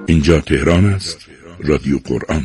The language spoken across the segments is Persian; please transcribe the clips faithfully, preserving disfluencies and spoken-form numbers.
اینجا تهران است، رادیو قرآن.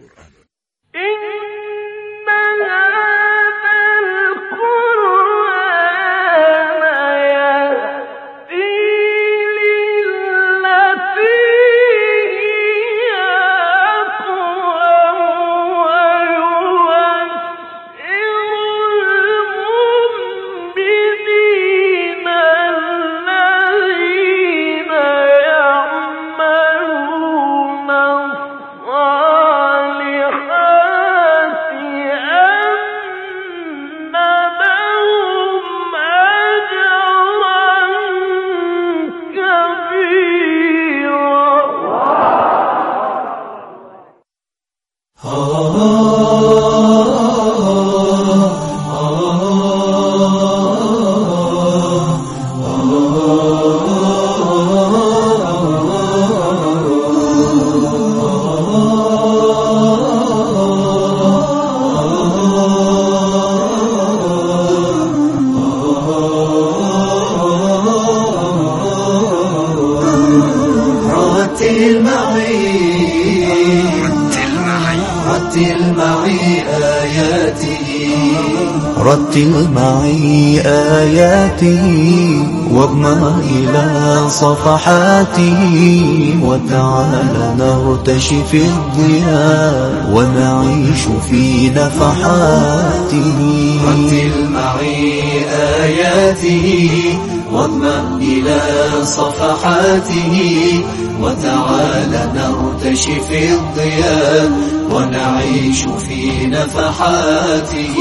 رتل معي آياته واضمم إلى صفحاته وتعال نرتشي في الضياء ونعيش في نفحاته. رتل معي آياته واضمم إلى صفحاته وتعال نرتشي في الضياء ونعيش في نفحاته.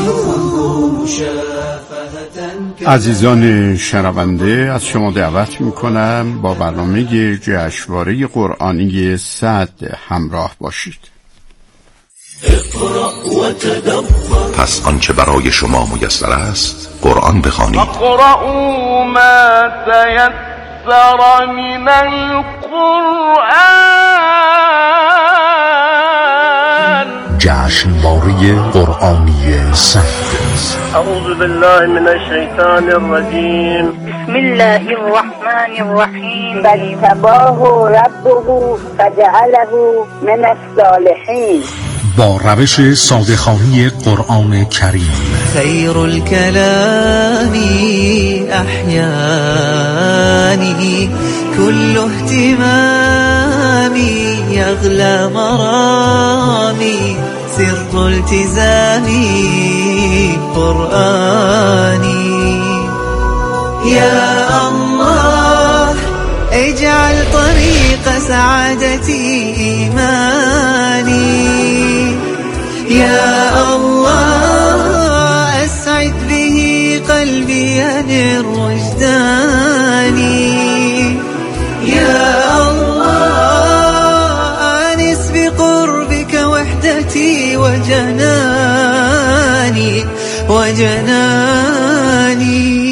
عزیزان شنونده، از شما دعوت میکنم با برنامه جشنواره قرآنی صد همراه باشید. پس آنچه برای شما میسر است قرآن بخوانید. اقرأوا ما تيسر من القرآن. جشنواره قرآنی صد. اعوذ بالله من الشیطان الرجیم. بسم الله الرحمن الرحیم. فاجتباه ربه فجعله من الصالحین. با روش ساده‌خوانی قرآن کریم. خیر الكلام احیانی كل اهتمامي يغلى مرامي سر التزامي قرآني. يا الله اجعل طريق سعادتي إيماني. يا الله أسعد به قلبي ينر وجداني. يا الله آنس بقربك وحدتي وجناني وجناني.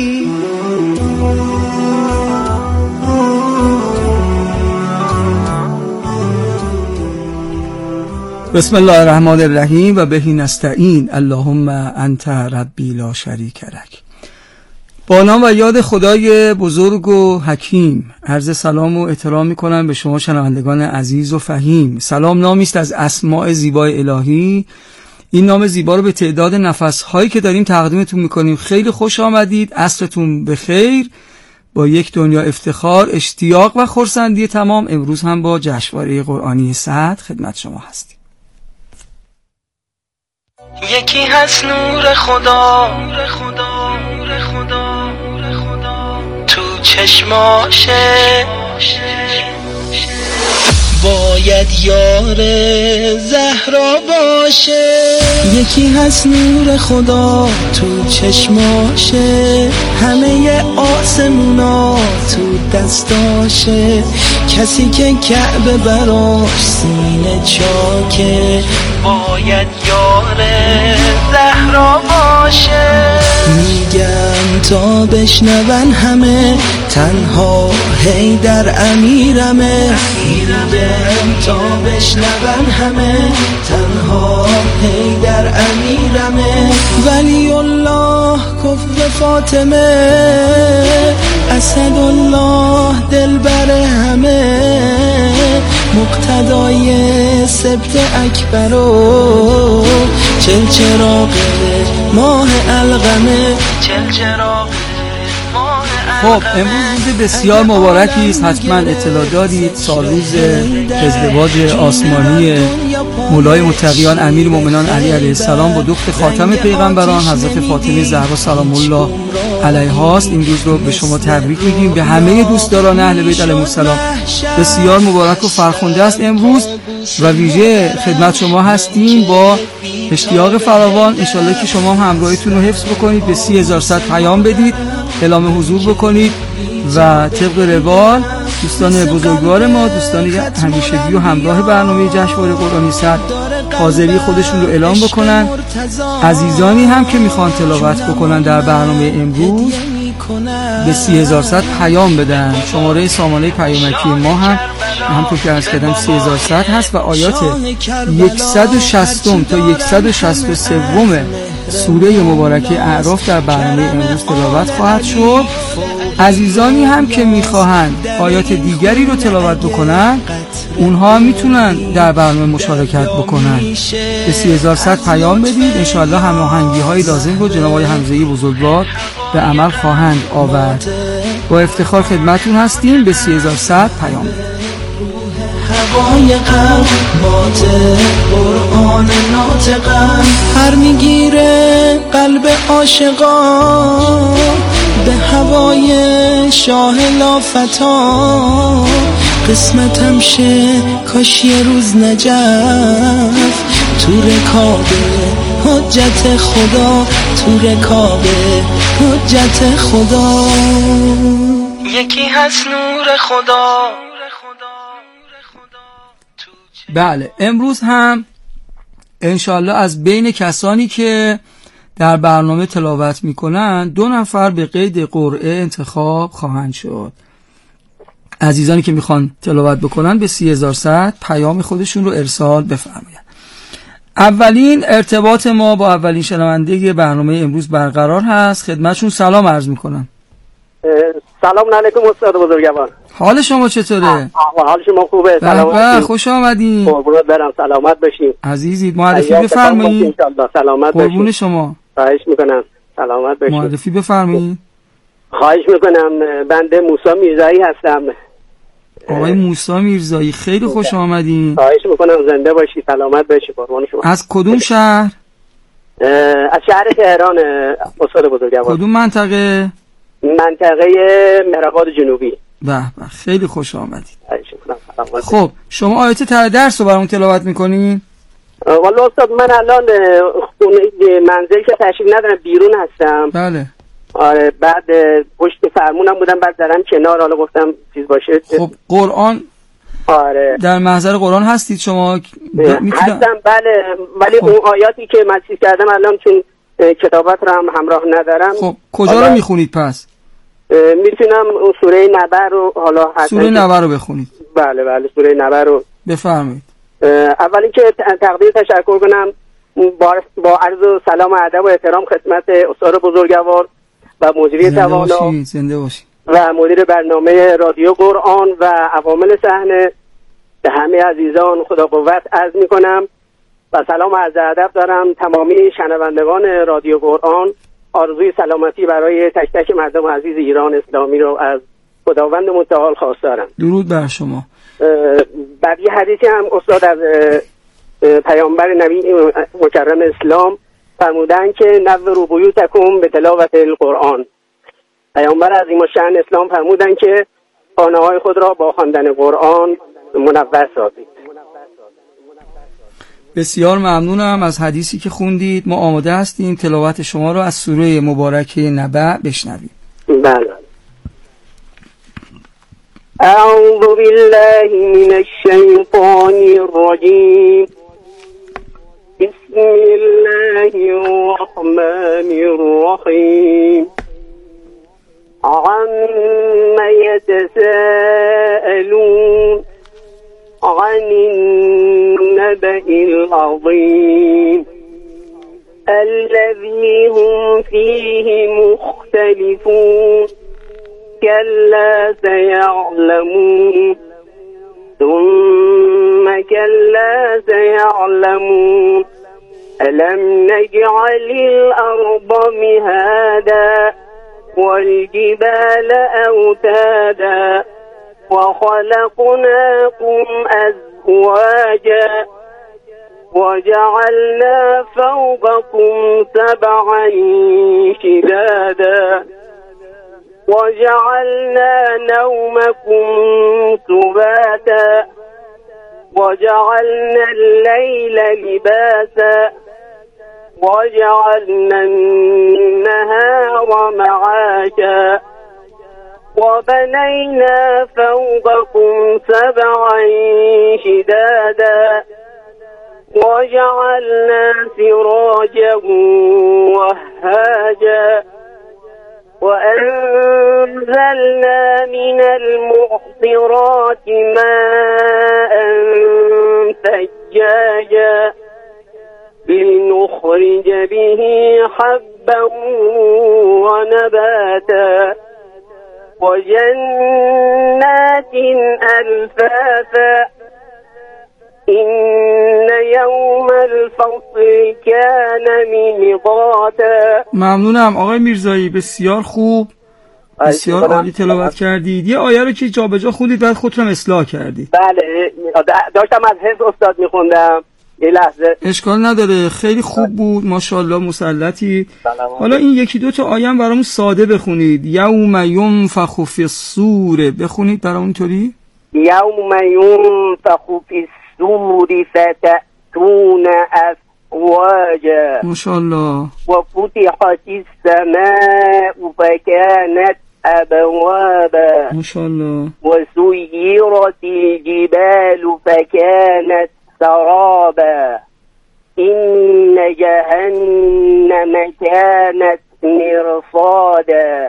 بسم الله الرحمن الرحیم و بهی نستعین. اللهم انت ربی لا شریک لک. با نام و یاد خدای بزرگ و حکیم عرض سلام و احترام میکنم به شما شنوندگان عزیز و فهیم. سلام نامی است از اسماء زیبای الهی. این نام زیبا رو به تعداد نفس‌هایی که داریم تقدیمتون میکنیم. خیلی خوش آمدید، عصرتون بخیر. با یک دنیا افتخار، اشتیاق و خرسندی تمام امروز هم با جشنواره قرآنی صد خدمت شما هستیم. یکی هست نور خدا، نور خدا، نور خدا، نور خدا تو چشماشه، باید یار زهرا باشه. یکی هست نور خدا تو چشماشه، همه آسمونا تو دستاشه. کسی که کعبه براش سینه چاکه، باید یار زهرا باشه. میگم تا بشنون همه، تنها حیدر امیرمه. میگم تا بشنون همه، تنها حیدر امیرمه. ولی الله کفر فاطمه، اسد الله دلبر همه. مقتدای سبت اکبرو، چل چراغ ماه القمه، چل چراغ. خب امروز روز بسیار مبارکی است، حتما اطلاع دارید. سال روز ازدواج آسمانی مولای متقیان امیر مومنان علی علیه السلام با دختر خاتم پیغمبران حضرت فاطمه زهرا سلام الله علیها است. این روز رو به شما تبریک میگیم، به همه دوستداران اهل بیت علیهم السلام بسیار مبارک و فرخنده است امروز و ویژه خدمت شما هستیم با اشتیاق فراوان. انشالله که شما هم همراهیتون رو حفظ بکنید، به سی هزار صد پیام بدید، اعلام حضور بکنید و طبق روال دوستان بزرگوار ما، دوستان همیشگی و همراه برنامه جشنواره قرآنی صد حاضری خودشون رو اعلام بکنن. عزیزانی هم که میخوان تلاوت بکنن در برنامه امروز به سی هزار صد پیام بدن. شماره سامانه پیامکی ما هم همونطور که عرض کردم سی هزار صد هست و آیات صد و شصت تا صد و شصت و سه سوره مبارکه اعراف در برنامه امروز تلاوت خواهد شد. عزیزانی هم که میخواهند آیات دیگری رو تلاوت بکنن اونها هم میتونن در برنامه مشارکت بکنن. به سی هزار صد پیام بدید، انشاءالله هماهنگی های لازم رو جناب آقای حمزه‌ای بزرگوار به عمل خواهند آورد. با افتخار خدمتون هستیم، به سی هزار صد پیام بدید. هوای قلب باطل قرآن ناطقم، هر میگیره قلب عاشقا به هوای شاه لافتا. قسمتم شه کاش یه روز نجف تو رکابه حجت خدا، تو رکابه حجت خدا. یکی هست نور خدا. بله امروز هم انشالله از بین کسانی که در برنامه تلاوت میکنن دو نفر به قید قرعه انتخاب خواهند شد. عزیزانی که میخوان تلاوت بکنن به سی هزار صد پیام خودشون رو ارسال بفرمایند. اولین ارتباط ما با اولین شنونده برنامه امروز برقرار هست. خدمتشون سلام عرض میکنم. سلام علیکم استاد بزرگوار. حال شما چطوره؟ حال شما خوبه؟ سلامت. خوش آمدین. قربونت برم، سلامت باشین. عزیزید معرفی بفرمایید. ان شاءالله سلامت باشین. قربون شما. خواهش میکنم. سلامت باشین. معرفی بفرمایید. خواهش میکنم. بنده موسی میرزایی هستم. آقای موسی میرزایی خیلی خوش آمدین. خواهش میکنم زنده باشی، سلامت باشی، قربان شما. از کدوم شهر؟ از شهر تهران استاد بزرگوار. کدوم منطقه؟ منطقه مهرآباد جنوبی. به به خیلی خوش آمدید. خب شما آیات ته درس رو برامون تلاوت میکنین؟ والا استاد من الان خونه منزل که تشریف ندارم، بیرون هستم. بله. آره بعد پشت فرمونم بودم، بعد دارم کنار، حالا گفتم چیز باشه. خب قرآن آره در محضر قرآن هستید شما؟ میتونم... هستم بله، ولی خب. اون آیاتی که من چیز کردم الان چون کتابت رو هم همراه ندارم. خب کجا حالا... رو میخونید پس؟ میتونم سوره نبأ رو حالا سوره نبأ رو بخونید. بله بله سوره نبأ رو بفرمایید. اولی که تقدیر تشکر کنم با با عرض و سلام و ادب و احترام خدمت استاد بزرگوار و مدیری توانا زنده باشید و مدیر برنامه رادیو قرآن و عوامل صحنه، به همه عزیزان خدا قوت عرض میکنم و سلام و عرض ادب دارم تمامی شنوندگان رادیو قرآن. آرزوی سلامتی برای تک تک مردم عزیز ایران اسلامی رو از خداوند متعال خواست دارم. درود بر شما. بعد یه حدیثی هم استاد از پیامبر نبی مکرم اسلام فرمودن که نظروا بیوتکم به تلاوت القرآن. پیامبر عظیم الشأن اسلام فرمودن که خانه‌های خود را با خواندن قرآن منور سازید. بسیار ممنونم از حدیثی که خوندید. ما آماده هستیم تلاوت شما را از سوره مبارکه نبأ بشنویم. بله. اعوذ بالله من الشیطان الرجیم. بسم الله الرحمن الرحیم. عما يتساءلون عن النبأ العظيم الذي هم فيه مختلفون كلا سيعلمون ثم كلا سيعلمون ألم نجعل الأرض مهادا والجبال أوتادا وخلقناكم أزواجا وجعلنا فوقكم سبعا شدادا وجعلنا نومكم سباتا وجعلنا الليل لباسا وجعلنا النهار معاشا وبنينا فوقكم سبعا شدادا وجعلنا سراجا وهاجا وأنزلنا من المعصرات ماء ثجاجا لنخرج به حبا ونباتا وجنات ألفافا إن يوم الفصل كان میقاتا. ممنونم آقای میرزایی، بسیار خوب، بسیار عالی تلاوت کردید. یه آیه رو که جابجا خوندید بعد خودتون اصلاح کردید. بله داشتم از حفظ استاد میخوندم یه لحظه. اشکال نداره، خیلی خوب بود، ماشاءالله مسلطی. حالا این یکی دو تا آیه هم برامون ساده بخونید. یوم ینفخ فی الصور بخونید برامون طوری. یوم ینفخ فی الصور فتأتون افواجا ماشاءالله وفتحت السماء فكانت أبوابا ماشاءالله وسيرت الجبال فكانت سرابا إن جهنم كانت مرصادا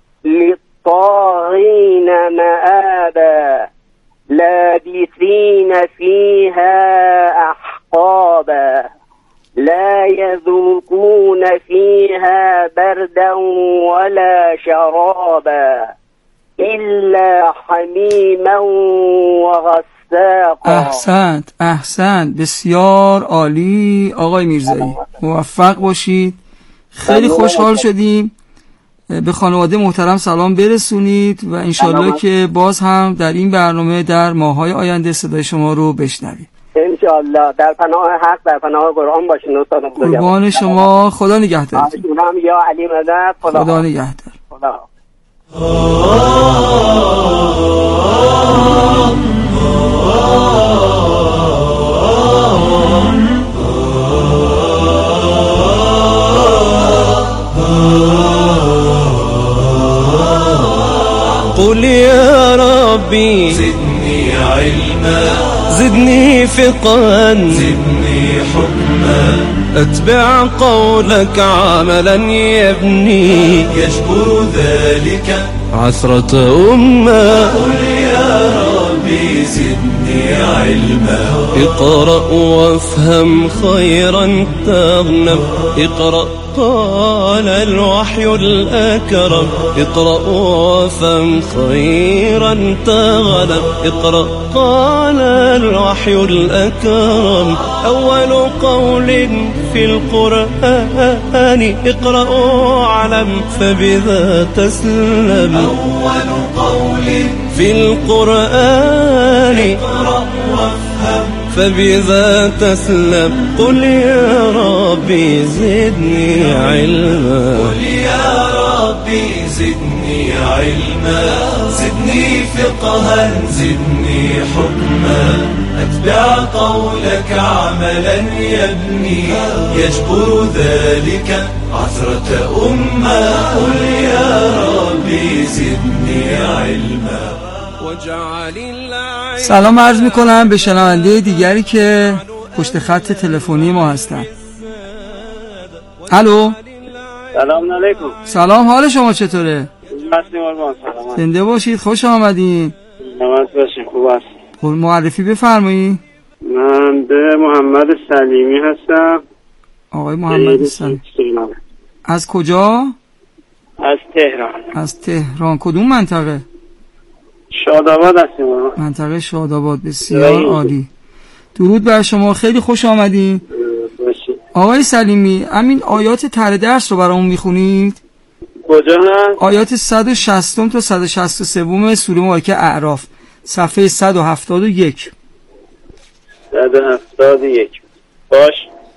للطاغين مآبا لابثين فيها أحقابا لا يذوقون فيها بردا ولا شرابا إلا حمیما وغساقا. احسنت احسنت، بسیار عالی آقای میرزایی، موفق باشید. خیلی خوشحال شدیم. به خانواده محترم سلام برسونید و انشالله که باز هم در این برنامه در ماه‌های آینده صدای شما رو بشنوید انشالله. در پناه حق، در پناه قرآن باشین استاد. قربان شما، خدا نگهدارتون. یا علی مدد. خدا, خدا نگهدار. خدا. قل يا ربي زدني علما زدني فقها زدني حكما أتبع قولك عملا يبني يجبر ذلك عثرة أمة. قل يا ربي زدني علما اقرأ وافهم خيرا تغنم اقرأ قال الوحي الأكرم اقرأ وافهم خيرا تغنم اقرأ قال الوحي الأكرم أول قول في القرآن اقرأ واعلم فبذا تسلم. أول قول في القرآن اقرأ وافهم فبذا تسلم. قل يا ربي زدني علما قل يا ربي زدني علما زدني فقها زدني حكما أتبع قولك عملا يبني يجبر ذلك عثرة أمة. قل يا ربي زدني علما. سلام عرض میکنم به شنونده دیگری که پشت خط تلفنی ما هستن. الو. سلام علیکم. سلام، حال شما چطوره؟ سلام. زنده باشید، خوش آمدین. نماز باشید. خوب است. معرفی بفرمایید. من به محمد سلیمی هستم. آقای محمد سلیمی از کجا؟ از تهران. از تهران. کدوم منطقه؟ شاداباد هستیم. منطقه شاداباد. بسیار عالی. درود بر شما، خیلی خوش آمدین. آقای سلیمی، همین آیات ته درس رو برامون میخونید؟ کجا هست؟ آیات صد و شصت تا صد و شصت و سه سوره مبارکه اعراف، صفحه صد و هفتاد و یک. صد و هفتاد و یک. باش.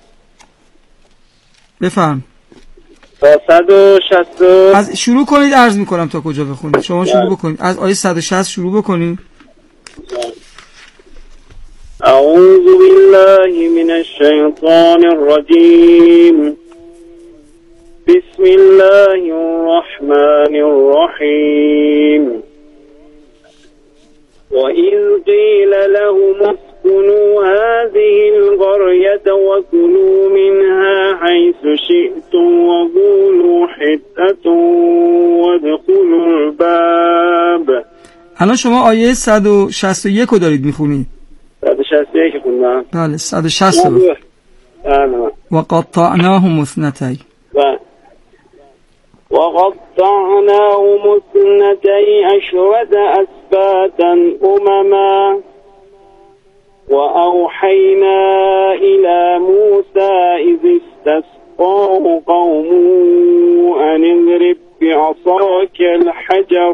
بفهم. تا صد و شصت. از شروع کنید، عرض میکنم تا کجا بخونید. شما شروع بکنید. از آیه صد و شصت شروع بکنید. اعوذ بالله من الشیطان الرجیم. بسم الله الرحمن الرحیم. وإذ قيل لهم اسكنوا هذه القرية وكلوا منها حيث شئتم وقولوا حطة وادخلوا الباب. الان شما آیه صد و شصت و یک رو دارید میخونید؟ صد و شصت و یک خوندم. بله صد و شصت. و قطعناهم اثنتین. وقطعناهم اثنتي عشرة أسباطا أمما وأوحينا إلى موسى إذ استسقاه قومه أن اضرب بعصاك الحجر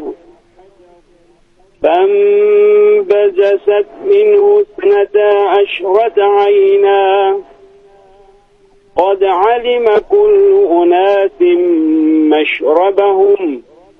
فانبجست منه اثنتا عشرة عينا قد علم كل أناس مشربهم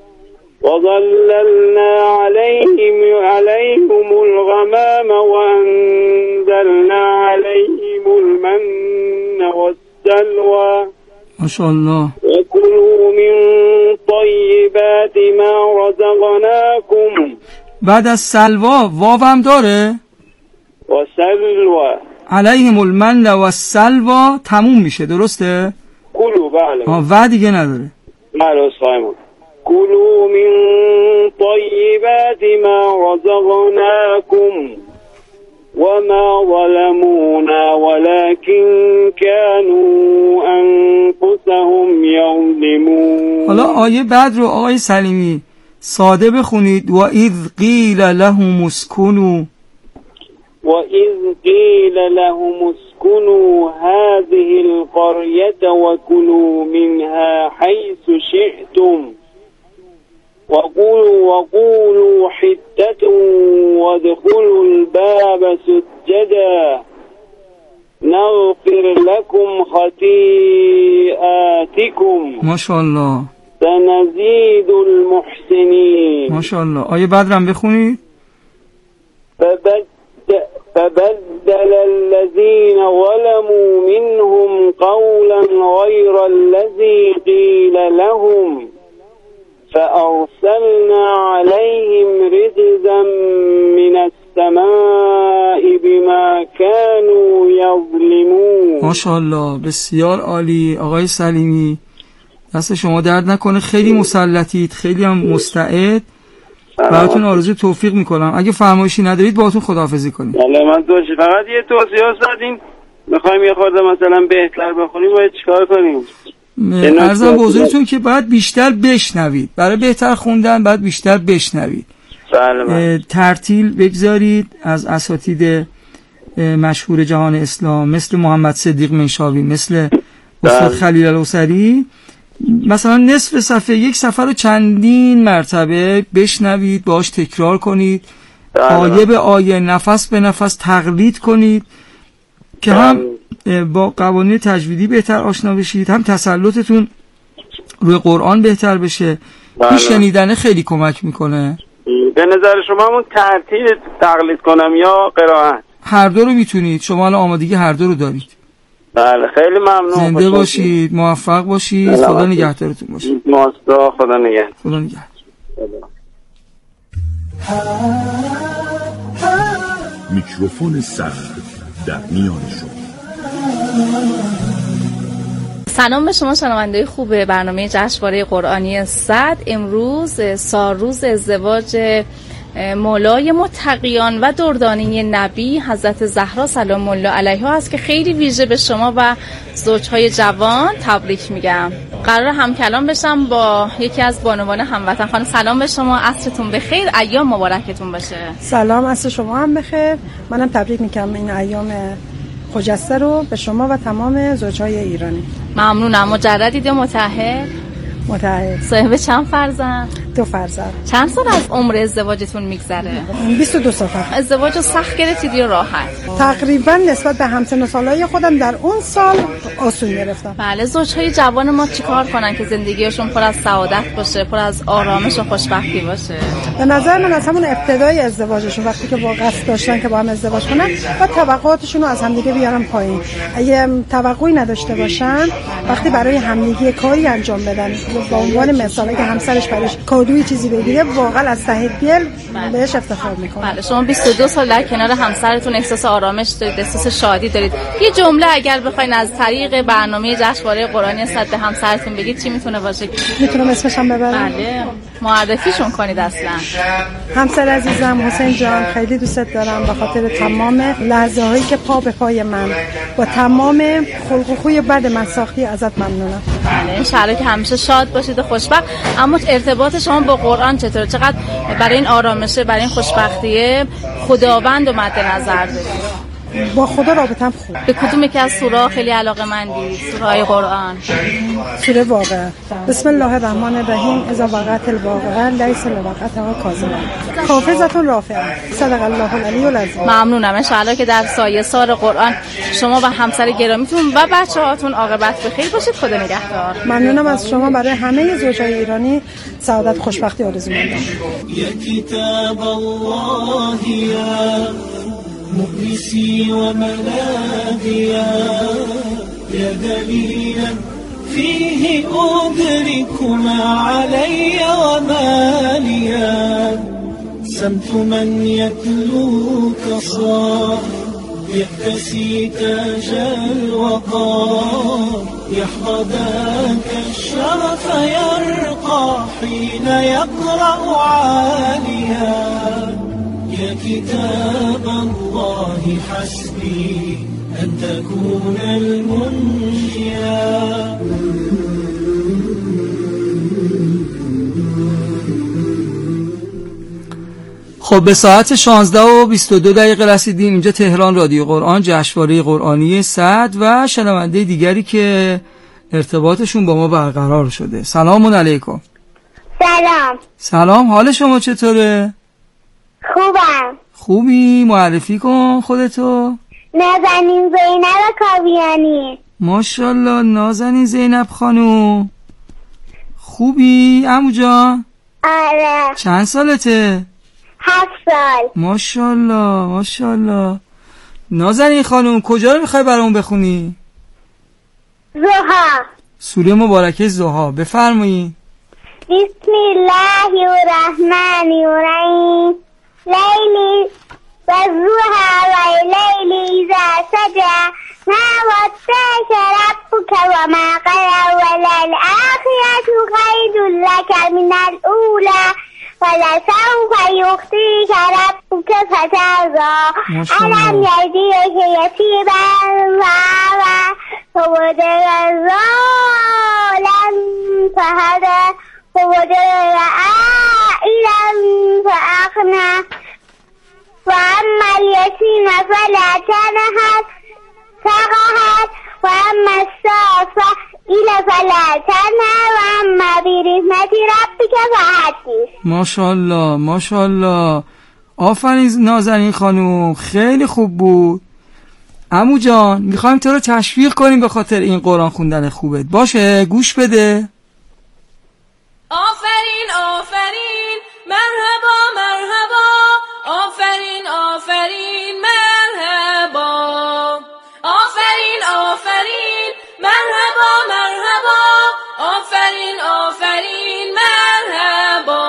وظللنا عليهم عليهم الغمام وأنزلنا عليهم المن والسلوى ما شاء الله. وكلوا من طيبات ما رزقناكم. بعد از سلوا واو هم داره؟ و سلوى علیهم المن و السلوى تموم میشه، درسته؟ کلو. بله. آه و دیگه نداره. بله صایمون. کلوا من طیبات ما رزقناکم وما ظلمونا ولكن كانوا انفسهم یظلمون. حالا آیه بعد رو آقای سلیمی ساده بخونید. و اذ قیل لهم اسکنوا. وَإِذْ قِيلَ لَهُمُ اسْكُنُوا هَذِهِ الْقَرْيَةَ وَكُلُوا مِنْهَا حَيْثُ شِئْتُمْ وَقُولُوا وَقُولُوا حِطَّةٌ وَادْخُلُوا الْبَابَ سُجَّدًا نَغْفِرْ لَكُمْ خَطِيئَاتِكُمْ ماشاءالله سَنَزِيدُ الْمُحْسِنِينَ. ماشاءالله. آیه بعد رو هم بخونید. فَبَدَّ فبدل الذين ظلموا منهم قولا غير الذي قيل لهم فأرسلنا عليهم رجزا من السماء بما كانوا يظلمون. ماشاءالله بسیار عالی آقای سلیمی، دست شما درد نکنه، خیلی مسلطید، خیلی هم مستعد. براتون آرزوی توفیق میکنم. اگه فرمایشی ندارید باهاتون خداحافظی کنیم. بله من دوش فقط یه توصیه دادین میخوایم یه خورده مثلا بهتر بخونیم باید چیکار کنیم؟ عرضم به حضورتون که باید بیشتر بشنوید، برای بهتر خوندن باید بیشتر بشنوید. بله. ترتیل بگذارید از اساتید مشهور جهان اسلام مثل محمد صدیق منشاوی، مثل استاد خلیل الحصری. مثلا نصف صفحه یک صفحه رو چندین مرتبه بشنوید، باهاش تکرار کنید، آیه به آیه نفس به نفس تقلید کنید که هم با قوانین تجویدی بهتر آشنا بشید، هم تسلطتون روی قرآن بهتر بشه. این شنیدن خیلی کمک میکنه. به نظر شما همون ترتیل تقلید کنم یا قرائت؟ هر دو رو میتونید. شما الان آمادگی هر دو رو دارید. بله خیلی ممنون. زنده باشید، موفق باشید، خدا نگهدارتون باشه. ماستا خدا نگهدار. خدا نگهدار. میکروفون سخت در میان شما. سلام به شما شنونده خوب برنامه جشنواره قرآنی صد. امروز سالروز ازدواج مولای متقیان و دردانی نبی حضرت زهرا سلام الله علیها است که خیلی ویژه به شما و زوجهای جوان تبریک میگم. قرار هم کلام بشم با یکی از بانوان هموطن. خانم سلام به شما، عصرتون بخیر، ایام مبارکتون باشه. سلام، عصر شما هم بخیر. منم تبریک میگم این ایام خجسته رو به شما و تمام زوجهای ایرانی. ممنونم. مجردید یا متأهل؟ متأهل. صاحب چند فرزند؟ دو فرزند. چند سال از عمر ازدواجتون میگذره؟ بیست و دو سال. ازدواج رو سخت گرفتید یا راحت؟ تقریبا نسبت به همسن و سالای خودم در اون سال آسون گرفتم. بله. زوجهای جوان ما چیکار کنن که زندگیشون پر از سعادت باشه، پر از آرامش و خوشبختی باشه؟ به نظر من از همون ابتدای ازدواجشون وقتی که با قصد داشتن که با هم ازدواج کنن و توقعاتشون رو از همدیگه بیارن پایین. اگه توقعی نداشته باشن وقتی برای همدیگه کاری انجام بدن، با عنوان مثال اگه همسرش براش کادوی چیزی بگیره، واقعا از ته دل بهش افتخار میکنه. بله. شما بیست و دو سال در کنار همسرتون احساس آرامش دارید، احساس شادی دارید. یه جمله اگر بخواید از طریق برنامه جشنواره قرآنی صد به همسرتون بگید چی میتونه باشه؟ میتونم اسمش هم ببرم؟ بله. معرفیشون کنید. اصلا همسر عزیزم حسین جان، خیلی دوست دارم به خاطر تمام لحظه هایی که پا به پای من با تمام خلق و خوی بد من ساختی ازت ممنونم. بله. ان شاءالله که همیشه شاد باشید و خوشبخت. اما ارتباط شما با قرآن چطوره؟ چقدر برای این آرامشه، برای این خوشبختیه خداوند رو مد نظر دارید؟ با خدا رابطم خوب. به کدوم یکی از سوره خیلی علاقه‌مندی؟ سوره قرآن. سوره واقعه. بسم الله الرحمن الرحیم. اذا وقعت الواقعه لیس لوقعتها کاذبه. حافظتون رافعه. صدق الله العلی العظیم. ممنونم. ان شاءالله که در سایه سار قرآن شما و همسر گرامیتون و بچه‌هاتون عاقبت بخیر باشید. خدا نگهدار. ممنونم از شما. برای همه زوجای ایرانی سعادت خوشبختی آرزو می‌کنم. یا کتاب الله یا مؤنسي وملاذيا يا دليلا فيه أدرك ما علي وما ليا سمت من يتلوك صار يكتسي تاج الوقار يحظى ذاك الشرف يرقى حين يقرأ عاليا يا كتاب الله حسبي أن تكون المنجيا. خب به ساعت شانزده و بیست و دو دقیقه رسیدیم. اینجا تهران، رادیو قرآن، جشنواره قرآنی صد و شنونده دیگری که ارتباطشون با ما برقرار شده. سلام علیکم. سلام. سلام. حال شما چطوره؟ خوبم. خوبی؟ معرفی کن خودتو. نازنین زینب کاویانی. ماشاءالله نازنین زینب خانوم. خوبی عمو جان؟ آره. چند سالته؟ هفت سال. ماشاءالله ماشاءالله. نازنین خانوم کجا رو میخوای برامون بخونی؟ ضحی. سوره مبارکه ضحی. بفرمایید. بسم الله الرحمن الرحیم. لیلی و ضحی و لیلی اذا سجى ما ودعك ربك وما قلى وللآخرة خير لك من الأولى ولسوف يعطيك ربك فترضى ألم يجدك يتيما فآوى فوجدك ضالا فهدى فوجدك عائلا فأغنى وأما اليتيم فلا تنهر تقهر وأما السائل فلا تنهر وأما برحمة ربك فحدث. ماشاءالله ماشاءالله. آفرین نازنین خانوم، خیلی خوب بود. عمو جان میخوایم تو رو تشویق کنیم به خاطر این قرآن خوندن خوبت. باشه گوش بده. آفرین آفرین مرحبا مرحبا آفرین آفرین مرحبا آفرین آفرین مرحبا مرحبا آفرین آفرین مرحبا.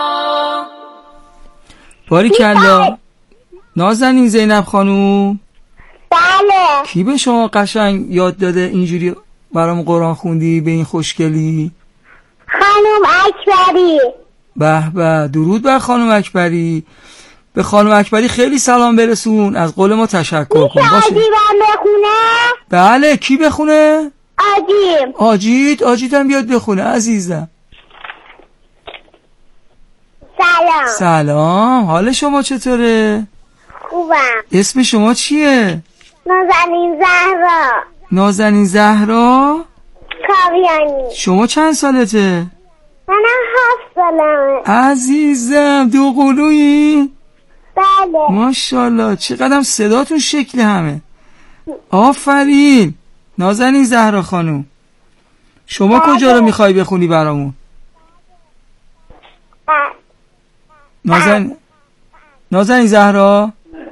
باریکلا نازنین زینب خانوم. بله. کی به شما قشنگ یاد داده اینجوری برام قرآن خوندی به این خوشگلی؟ خانم اکبری. به به، درود بر خانم اکبری. به خانم اکبری خیلی سلام برسون، از قول ما تشکر کن. باشه آجیبم بخونه؟ بله. کی بخونه؟ آجیم. آجیت آجیت هم بیاد بخونه عزیزم. سلام. سلام، حال شما چطوره؟ خوبم. اسم شما چیه؟ نازنین زهرا. نازنین زهرا کاویانی. شما چند سالته؟ منم هفت سالمه. عزیزم دو قلویی؟ بله. ماشاءالله چقدرم صداتون شکل همه. آفرین نازنین زهرا خانوم. شما بله. کجا رو میخوای بخونی برامون؟ بله. نازن... نازنین زهرا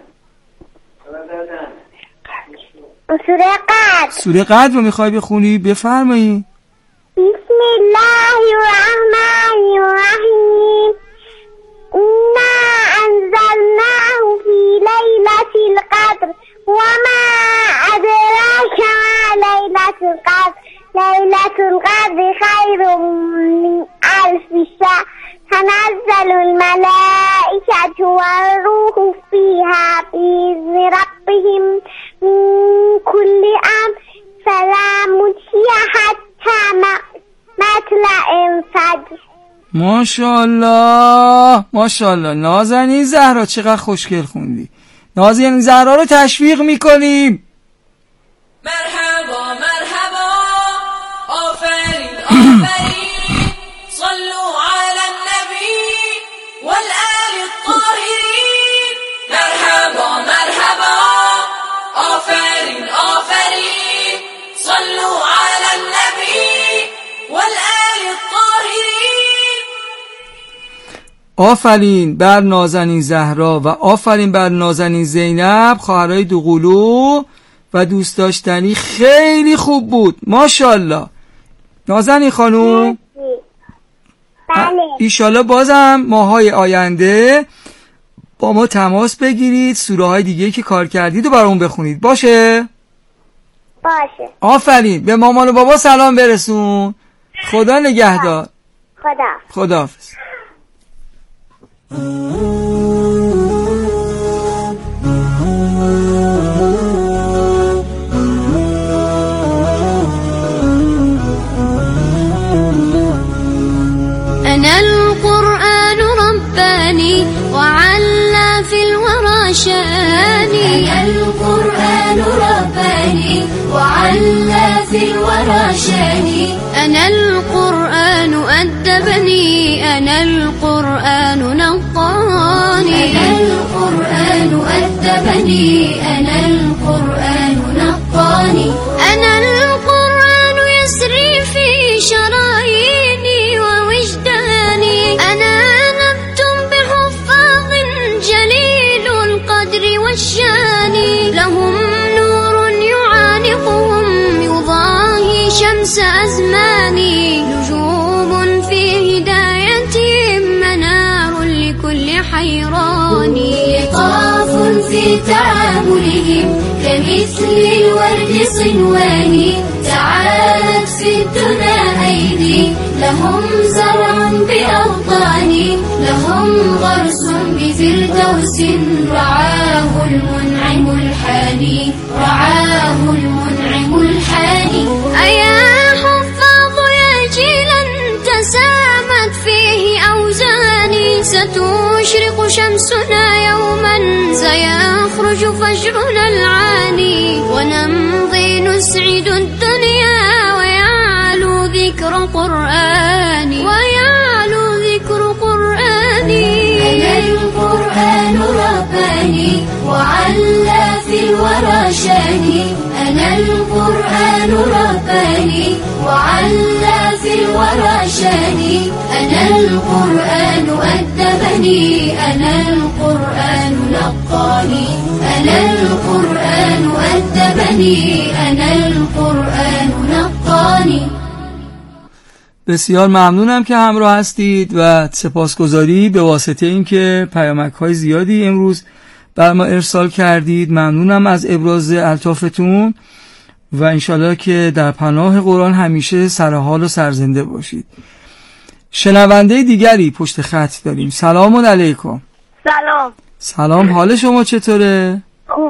سوره قدر. سوره قدر رو میخوای بخونی؟ بفرمایی. بسم الله الرحمن الرحیم. انا انزلناه فی لیلة القدر وما ادراک ما لیلة القدر لیلة القدر خیر من الف شهر تنزل الملائكة والروح فيها بإذن ربهم من كل أمر سلام هي حتى مطلع الفجر. ماشاءالله ماشاءالله نازنین زهرا چقدر خوشگل خوندی. نازنین زهرا رو تشویق میکنیم. مرحبا مرحبا آفرین آفرین صلوا على النبي والآل الطاهرين. مرحبا مرحبا آفرین آفرین صلوا على النبي والآل الطاهرين. آفرین بر نازنین زهرا و آفرین بر نازنین زینب خواهرای دوقلو و دوست داشتنی. خیلی خوب بود ماشاءالله نازنین خانوم. بله. ایشالله بازم ماهای آینده با ما تماس بگیرید، سوره های دیگه که کار کردید و برامون بخونید. باشه؟ باشه. آفرین. به مامان و بابا سلام برسون. خدا نگهدار. خدا. خداحافظ. أنا القرآن رباني وعلى في الورى شاني. أنا القرآن رباني وعلى في الورى شاني. أنا القرآن أدبني أنا القرآن نقاني. أنا القرآن أدبني أنا القرآن نقاني. أنا القرآن يسري في شراييني ووجداني. أنا نبت بحفاظ جليل القدر والشان. لهم نور يعانقهم يضاهي شمس أزماني. نجوم في هدايتهم منار لكل حيران. لطاف في تعاملهم كمثل الورد صنواني. تعالت في الدنا أيدي لهم زرع بأوطاني. لهم غرس بفردوس رعاه المنعم الحاني. رعاه المنعم الحاني. أيا حفاظ يا جيلا تسامت فيه أوزاني. ستشرق شمسنا يوما سيخرج فجرنا العاني. ونمضي نسعد الدنيا ويعلو ذكر قرآني. ويعلو ذكر قرآني. أنا القرآن رباني وعلى في الورى شاني. أنا القرآن رباني وعلى في الورى شاني. أنا القرآن أدبني أنا القرآن نقاني. أنا القرآن أدبني أنا القرآن نقاني. بسیار ممنونم که همراه هستید و سپاسگزاری به واسطه این که پیامک های زیادی امروز بر ما ارسال کردید. ممنونم از ابراز الطافتون و انشالله که در پناه قرآن همیشه سرحال و سرزنده باشید. شنونده دیگری پشت خط داریم. سلام علیکم. سلام. سلام، حال شما چطوره؟